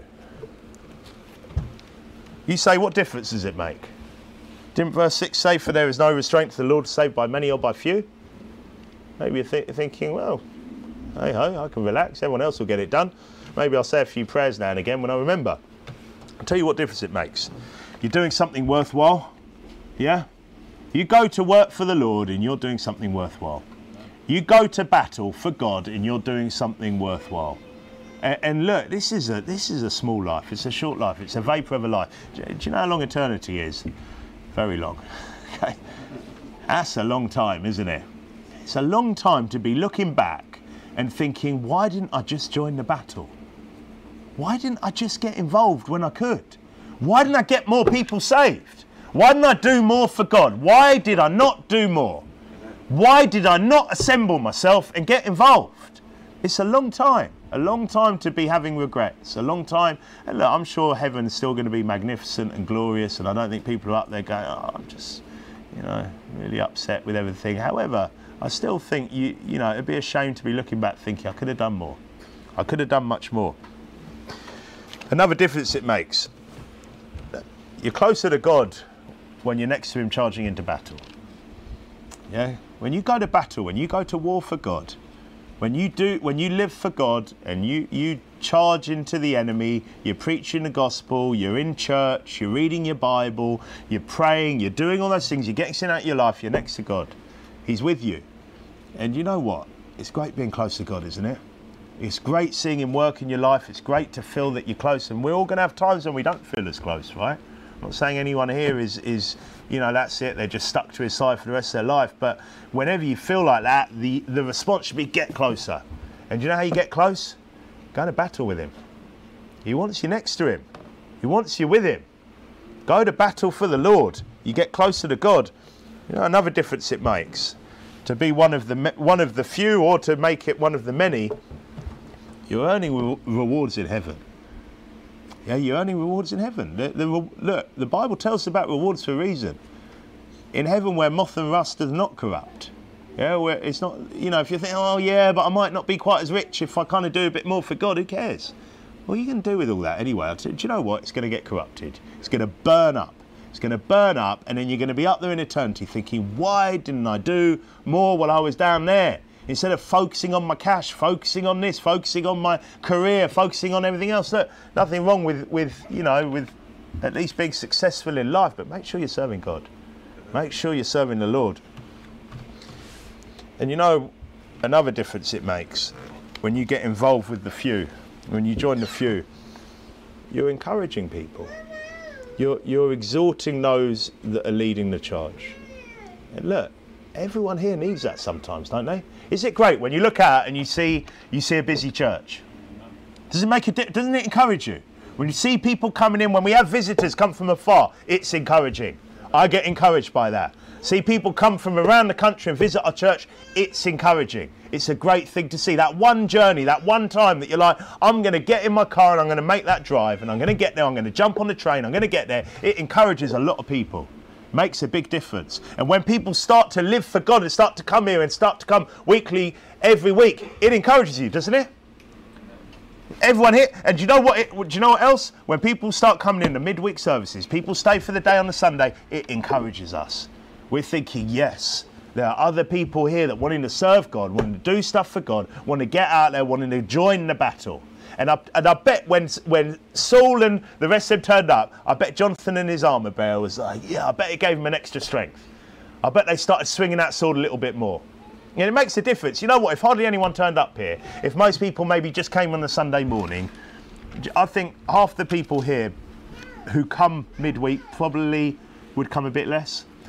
You say, what difference does it make? Didn't verse 6 say, for there is no restraint to the Lord saved by many or by few? Maybe you're thinking, well, hey ho, I can relax. Everyone else will get it done. Maybe I'll say a few prayers now and again when I remember. I'll tell you what difference it makes. You're doing something worthwhile. Yeah? You go to work for the Lord and you're doing something worthwhile. You go to battle for God and you're doing something worthwhile. And look, this is a small life. It's a short life. It's a vapour of a life. Do you know how long eternity is? Very long. Okay. That's a long time, isn't it? It's a long time to be looking back and thinking, why didn't I just join the battle? Why didn't I just get involved when I could? Why didn't I get more people saved? Why didn't I do more for God? Why did I not do more? Why did I not assemble myself and get involved? It's a long time to be having regrets, a long time. And look, I'm sure heaven's still going to be magnificent and glorious, and I don't think people are up there going, oh, I'm just, really upset with everything. However, I still think, it'd be a shame to be looking back thinking, I could have done more. I could have done much more. Another difference it makes, you're closer to God when you're next to him charging into battle. Yeah? When you go to battle, when you go to war for God, when you live for God and you charge into the enemy, you're preaching the gospel, you're in church, you're reading your Bible, you're praying, you're doing all those things, you're getting sin out of your life, you're next to God. He's with you. And you know what? It's great being close to God, isn't it? It's great seeing him work in your life. It's great to feel that you're close. And we're all going to have times when we don't feel as close, right? I'm not saying anyone here is that's it. They're just stuck to his side for the rest of their life. But whenever you feel like that, the response should be get closer. And do you know how you get close? Go to battle with him. He wants you next to him. He wants you with him. Go to battle for the Lord. You get closer to God. Another difference it makes. To be one of the few or to make it one of the many, you're earning rewards in heaven. Yeah, you're earning rewards in heaven. Look, the Bible tells us about rewards for a reason. In heaven where moth and rust does not corrupt. Yeah, where it's not, if you think, oh yeah, but I might not be quite as rich if I kind of do a bit more for God, who cares? Well, you can do with all that anyway. Do you know what? It's going to get corrupted. It's going to burn up. It's going to burn up, and then you're going to be up there in eternity thinking, why didn't I do more while I was down there? Instead of focusing on my cash, focusing on this, focusing on my career, focusing on everything else. Look, nothing wrong with at least being successful in life, but make sure you're serving God. Make sure you're serving the Lord. And another difference it makes when you get involved with the few, when you join the few, you're encouraging people. You're exhorting those that are leading the charge. And look, everyone here needs that sometimes, don't they? Is it great when you look out and you see a busy church? Does it make doesn't it encourage you? When you see people coming in, when we have visitors come from afar, it's encouraging. I get encouraged by that. See people come from around the country and visit our church, it's encouraging. It's a great thing to see. That one journey, that one time that you're like, I'm going to get in my car and I'm going to make that drive and I'm going to get there, I'm going to jump on the train, I'm going to get there. It encourages a lot of people. Makes a big difference. And when people start to live for God and start to come here and start to come weekly, every week, it encourages you, doesn't it? Everyone here, and do you know what else? When people start coming in the midweek services, people stay for the day on the Sunday, it encourages us. We're thinking, yes, there are other people here that wanting to serve God, wanting to do stuff for God, want to get out there, wanting to join the battle. And I bet when Saul and the rest of them turned up, I bet Jonathan and his armour bearer was like, yeah, I bet it gave him an extra strength. I bet they started swinging that sword a little bit more. And it makes a difference. You know what? If hardly anyone turned up here, if most people maybe just came on a Sunday morning, I think half the people here who come midweek probably would come a bit less.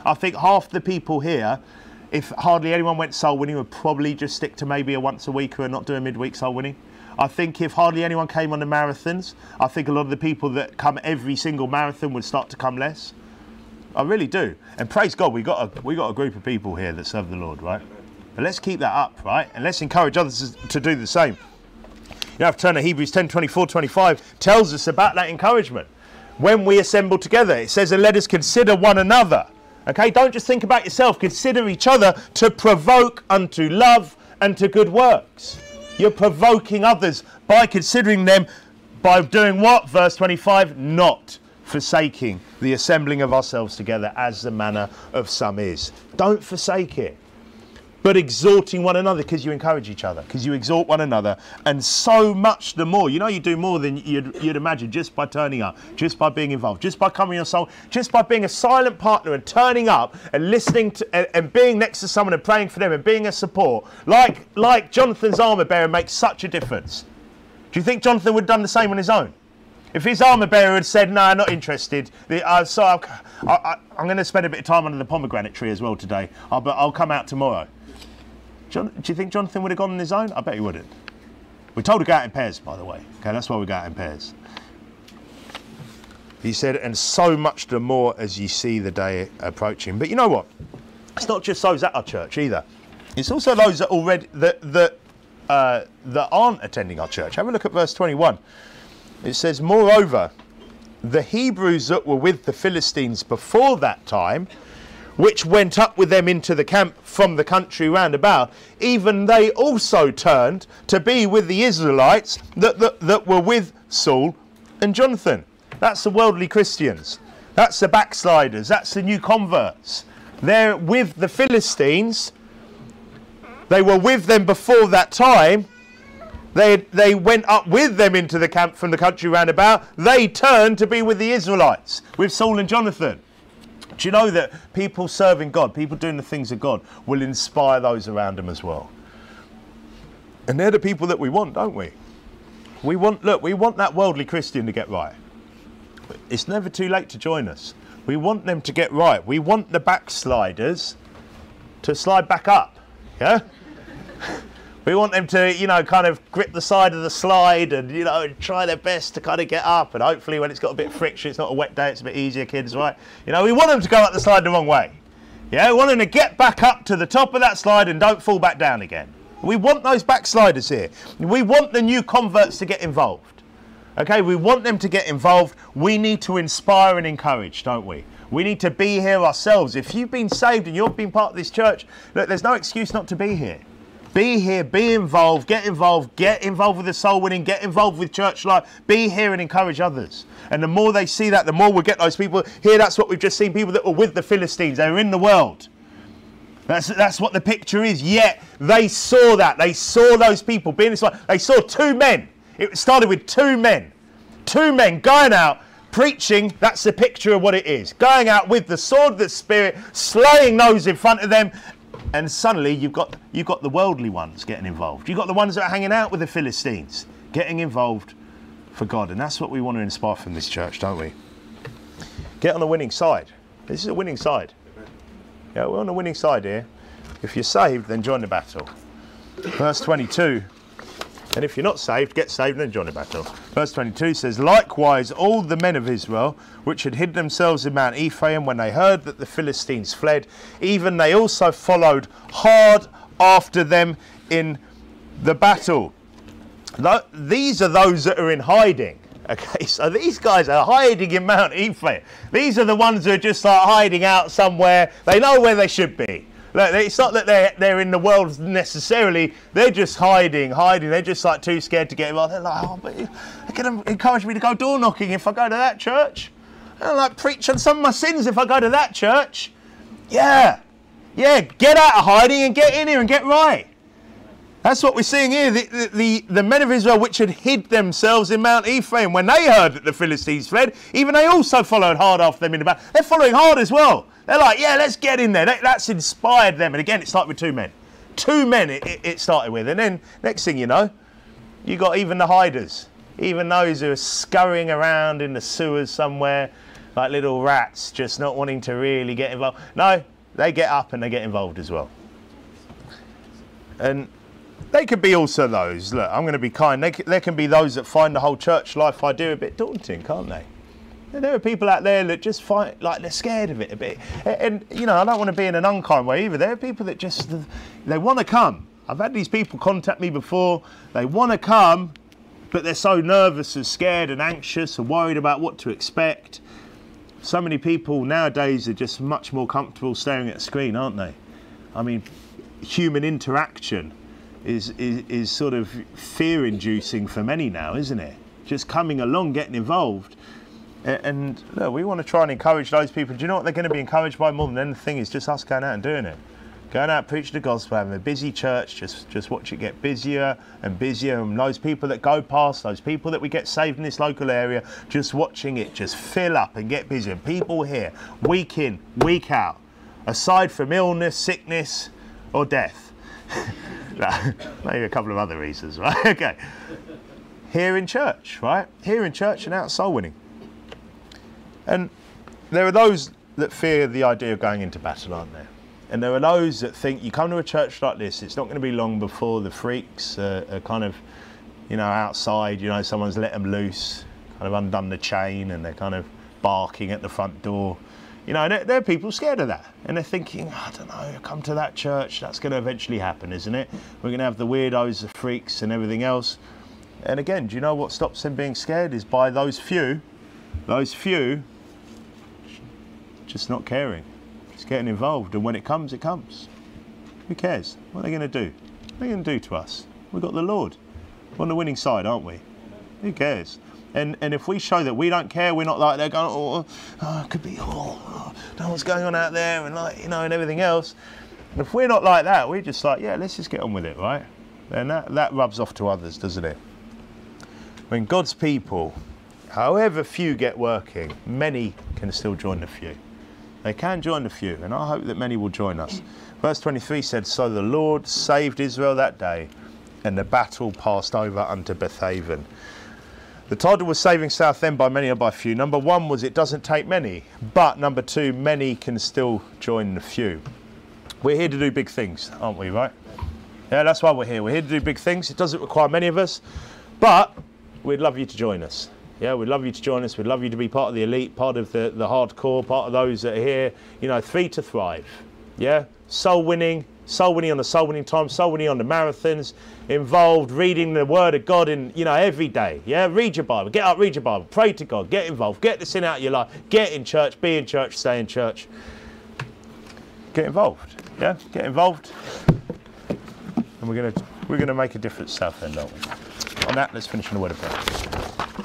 I think half the people here, if hardly anyone went soul winning, would probably just stick to maybe a once a week and not do a midweek soul winning. I think if hardly anyone came on the marathons, I think a lot of the people that come every single marathon would start to come less. I really do. And praise God, we got a group of people here that serve the Lord, right? But let's keep that up, right? And let's encourage others to do the same. You have to turn to Hebrews 10, 24, 25 tells us about that encouragement. When we assemble together, it says, and let us consider one another. Okay, don't just think about yourself. Consider each other to provoke unto love and to good works. You're provoking others by considering them, by doing what? Verse 25, not forsaking the assembling of ourselves together as the manner of some is. Don't forsake it, but exhorting one another, because you encourage each other, because you exhort one another, and so much the more. You know, you do more than you'd imagine just by turning up, just by being involved, just by coming your soul, just by being a silent partner and turning up and listening to and being next to someone and praying for them and being a support. Like Jonathan's armour bearer makes such a difference. Do you think Jonathan would have done the same on his own? If his armour bearer had said, no, I'm not interested, I'm going to spend a bit of time under the pomegranate tree as well today, but I'll come out tomorrow. Do you think Jonathan would have gone on his own? I bet he wouldn't. We're told to go out in pairs, by the way. Okay, that's why we go out in pairs. He said, and so much the more as you see the day approaching. But you know what? It's not just those at our church either. It's also those that already that aren't attending our church. Have a look at verse 21. It says, moreover, the Hebrews that were with the Philistines before that time, which went up with them into the camp from the country round about, even they also turned to be with the Israelites that were with Saul and Jonathan. That's the worldly Christians. That's the backsliders. That's the new converts. They're with the Philistines. They were with them before that time. They went up with them into the camp from the country round about. They turned to be with the Israelites, with Saul and Jonathan. Do you know that people serving God, people doing the things of God, will inspire those around them as well? And they're the people that we want, don't we? We want that worldly Christian to get right. It's never too late to join us. We want them to get right. We want the backsliders to slide back up. Yeah? We want them to, kind of grip the side of the slide and, try their best to kind of get up. And hopefully when it's got a bit of friction, it's not a wet day, it's a bit easier, kids, right? We want them to go up the slide the wrong way. Yeah, we want them to get back up to the top of that slide and don't fall back down again. We want those backsliders here. We want the new converts to get involved. Okay, we want them to get involved. We need to inspire and encourage, don't we? We need to be here ourselves. If you've been saved and you've been part of this church, look, there's no excuse not to be here. Be here, be involved, get involved with the soul winning, get involved with church life, be here and encourage others. And the more they see that, the more we'll get those people here. That's what we've just seen, people that were with the Philistines. They were in the world. That's what the picture is. Yet they saw that. They saw those people being this way. They saw two men. It started with two men. Two men going out, preaching. That's the picture of what it is. Going out with the sword of the Spirit, slaying those in front of them. And suddenly you've got the worldly ones getting involved. You've got the ones that are hanging out with the Philistines getting involved for God. And that's what we want to inspire from this church, don't we? Get on the winning side. This is a winning side. Yeah, we're on the winning side here. If you're saved, then join the battle. Verse 22. And if you're not saved, get saved and then join the battle. Verse 22 says, likewise all the men of Israel, which had hid themselves in Mount Ephraim, when they heard that the Philistines fled, even they also followed hard after them in the battle. These are those that are in hiding. Okay, so these guys are hiding in Mount Ephraim. These are the ones who are just like hiding out somewhere. They know where they should be. It's not that they're in the world necessarily. They're just hiding. They're just like too scared to get involved. They're like, oh, but they're going to encourage me to go door knocking if I go to that church. They're like, preach on some of my sins if I go to that church. Yeah, get out of hiding and get in here and get right. That's what we're seeing here. The men of Israel which had hid themselves in Mount Ephraim, when they heard that the Philistines fled, even they also followed hard after them in the battle. They're following hard as well. They're like, yeah, let's get in there. That's inspired them. And again, it started with two men. Two men it started with. And then next thing you know, you got even the hiders. Even those who are scurrying around in the sewers somewhere. like little rats, just not wanting to really get involved. No, they get up and they get involved as well. And they could be also those, look, I'm going to be kind, there can be those that find the whole church life idea a bit daunting, can't they? And there are people out there that just find, like, they're scared of it a bit. And, you know, I don't want to be in an unkind way either. There are people that just, they want to come. I've had these people contact me before. They want to come, but they're so nervous and scared and anxious and worried about what to expect. So many people nowadays are just much more comfortable staring at a screen, aren't they? I mean, human interaction is sort of fear-inducing for many now, isn't it? Just coming along, getting involved. And look, we want to try and encourage those people. Do you know what they're going to be encouraged by more than anything? Is just us going out and doing it. Going out, preaching the gospel, having a busy church, just watch it get busier and busier. And those people that go past, those people that we get saved in this local area, just watching it just fill up and get busier. And people here, week in, week out, aside from illness, sickness, or death. Maybe a couple of other reasons, right? Okay. Here in church, right? Here in church and out soul winning. And there are those that fear the idea of going into battle, aren't there? And there are those that think you come to a church like this, it's not going to be long before the freaks are kind of, you know, outside, you know, someone's let them loose, kind of undone the chain and they're kind of barking at the front door. You know, there are people scared of that. And they're thinking, I don't know, come to that church, that's going to eventually happen, isn't it? We're going to have the weirdos, the freaks and everything else. And again, do you know what stops them being scared is by those few just not caring, just getting involved. And when it comes, it comes. Who cares? What are they going to do? What are they going to do to us? We've got the Lord. We're on the winning side, aren't we? Who cares? And if we show that we don't care, we're not like they're going, it could be, don't know what's going on out there, and like, you know, and everything else. And if we're not like that, we're just like, yeah, let's just get on with it, right? And that rubs off to others, doesn't it? When God's people, however few get working, many can still join the few. They can join the few, and I hope that many will join us. Verse 23 said, so the Lord saved Israel that day, and the battle passed over unto Bethaven. The title was Saving Southend by Many or by Few. Number one was it doesn't take many, but number two, many can still join the few. We're here to do big things, aren't we, right? Yeah, that's why we're here. We're here to do big things. It doesn't require many of us, but we'd love you to join us. Yeah, we'd love you to join us. We'd love you to be part of the elite, part of the hardcore, part of those that are here, you know, 3 to thrive. Yeah, soul winning on the soul winning time, soul winning on the marathons, involved, reading the word of God in, you know, every day. Yeah, read your Bible, get up, read your Bible, pray to God, get involved, get the sin out of your life, get in church, be in church, stay in church. Get involved. Yeah, get involved. And we're gonna make a difference, Southend, aren't we? On that, let's finish in a word of prayer.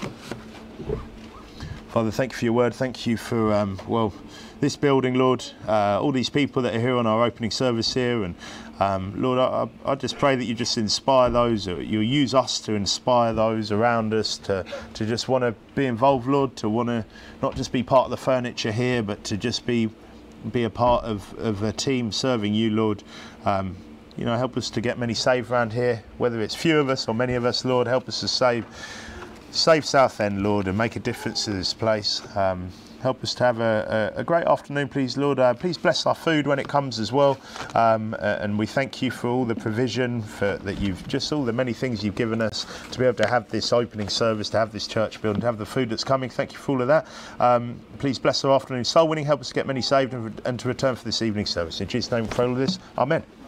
Father, thank you for your word. Thank you for, well, this building, Lord, all these people that are here on our opening service here. And Lord, I just pray that you just inspire those, that you'll use us to inspire those around us to just want to be involved, Lord, to want to not just be part of the furniture here, but to just be a part of a team serving you, Lord. You know, help us to get many saved around here, whether it's few of us or many of us, Lord. Help us to save Southend, Lord, and make a difference to this place. Help us to have a great afternoon, please, Lord. Please bless our food when it comes as well. And we thank you for all the provision, all the many things you've given us to be able to have this opening service, to have this church building, to have the food that's coming. Thank you for all of that. Please bless our afternoon soul winning. Help us to get many saved and to return for this evening service. In Jesus' name we pray all of this. Amen.